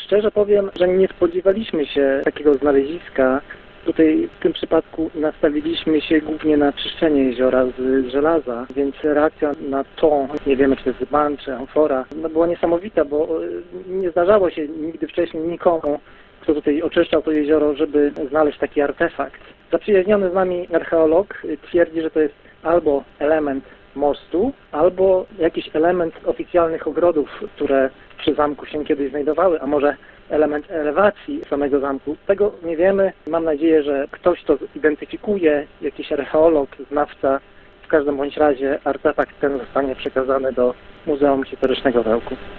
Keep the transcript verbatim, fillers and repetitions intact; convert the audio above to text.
Szczerze powiem, że nie spodziewaliśmy się takiego znaleziska. Tutaj w tym przypadku nastawiliśmy się głównie na czyszczenie jeziora z żelaza, więc reakcja na to, nie wiemy czy to jest dzban czy amfora, no była niesamowita, bo nie zdarzało się nigdy wcześniej nikomu, kto tutaj oczyszczał to jezioro, żeby znaleźć taki artefakt. Zaprzyjaźniony z nami archeolog twierdzi, że to jest albo element mostu, albo jakiś element oficjalnych ogrodów, które przy zamku się kiedyś znajdowały, a może element elewacji samego zamku. Tego nie wiemy. Mam nadzieję, że ktoś to zidentyfikuje, jakiś archeolog, znawca. W każdym bądź razie artefakt ten zostanie przekazany do Muzeum Historycznego w Ełku.